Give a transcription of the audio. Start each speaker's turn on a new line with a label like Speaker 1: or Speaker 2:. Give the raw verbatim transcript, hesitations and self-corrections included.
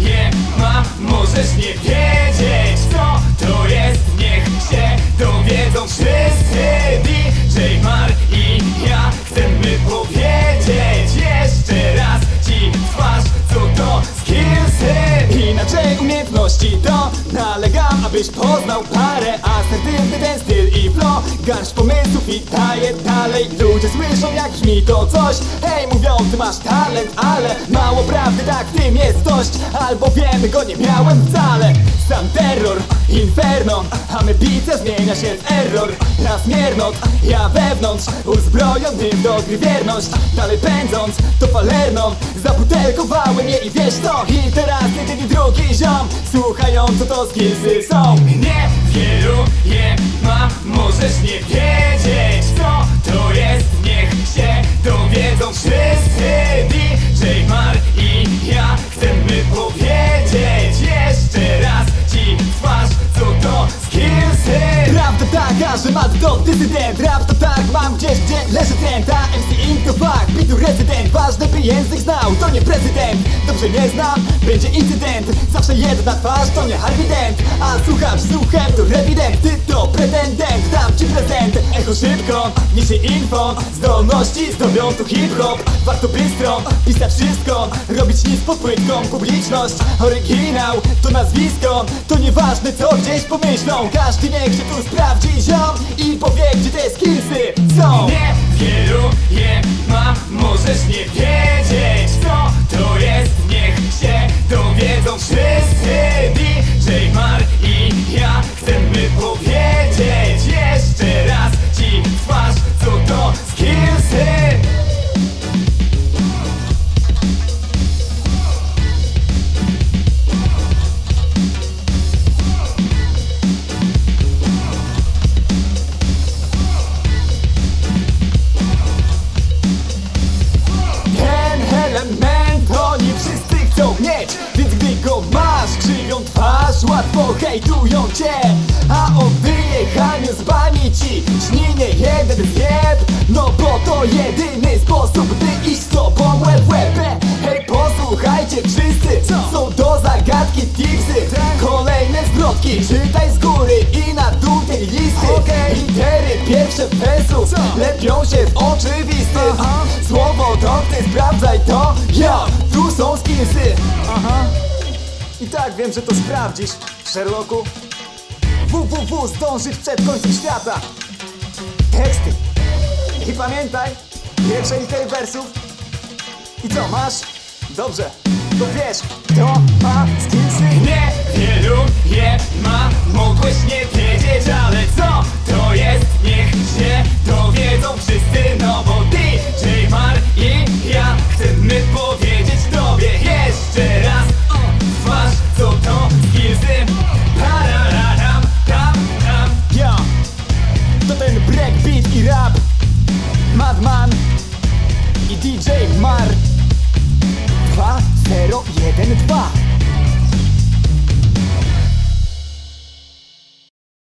Speaker 1: je ma. Możesz nie wiedzieć, co to jest, niech się dowiedzą wszyscy. D J Mar i ja chcemy powiedzieć jeszcze raz ci w twarz, co to skillsy. Inaczej umiejętności to nalegam, abyś poznał parę. Asertywny ten styl i flow, garść pomysłów i daje dalej. Ludzie słyszą jak brzmi to coś. Hej, mówią ty masz talent, ale mało prawdy, tak w tym jest dość. Albo wiemy, go nie miałem wcale. Sam terror, inferno, a my bice zmienia się w error. Raz miernot, ja wewnątrz, uzbrojony w do gry wierność. Dalej pędząc, to falerną zabutelkowałem je i wiesz co? I teraz jeden i drugi ziom słuchają, co to skillsy są. Nie wielu je ma, możesz nie wiedzieć, co to jest, niech się dowiedzą wszyscy. D J Mar i ja chcemy powiedzieć jeszcze raz ci w twarz, co to skillsy. Prawda taka, że mat to dysydent. Rap to tak, mam gdzieś, gdzie leży trend. A M C Ink to fakt, bitu rezydent. Ważne by język znał, to nie prezydent. Dobrze nie znam, będzie incydent. Zawsze jedna twarz, to nie Harvey Dent. A słuchacz słuchem to rewident. Ty to pretendent, dam ci prezent. Echo szybko, niesie info. Zdolności zdobią tu hip-hop. Warto bystro, pisać wszystko. Robić nic pod płytką, publiczność. Oryginał, to nazwisko. To nieważne co gdzieś pomyślą. Każdy niech się tu sprawdzi ziom i powie, gdzie te skillsy są. Nie wielu je ma, możesz nie wiedzieć, co to jest, niech się dowiedzą wszyscy. D J Mar i ja chcemy powiedzieć jeszcze raz ci w twarz, co to skillsy. Oni wszyscy chcą mieć, więc gdy go masz, krzywią twarz, łatwo hejtują cię. A o wyjechaniu z bani ci śni nie jeden zjeb. No bo to jedyny sposób, by iść z tobą łeb w łeb. Hej, posłuchajcie wszyscy, są do zagadki tipsy. Kolejne zwrotki, czytaj z góry i na dół tej listy. Litery pierwsze wersu lepią się w oczywistym. Słowo to ty sprawdzaj to, yo, tu są skillsy. Aha. I tak wiem, że to sprawdzisz, Sherlocku. www zdążyć przed końcem świata. Teksty. I pamiętaj, pierwsze litery wersów. I co, masz? Dobrze, to wiesz, kto ma skillsy? Nie wielu je ma, mogłeś nie wiedzieć, ale co to jest, niech się dowiedzą wszyscy. No bo D J Mar i ja chcemy powiedzieć tobie jeszcze raz o twarz, co to skillsy. Pararam, tam, tam. Ja, to ten breakbeat i rap, Madman i D J Mar. Dwa, zero, jeden, dwa.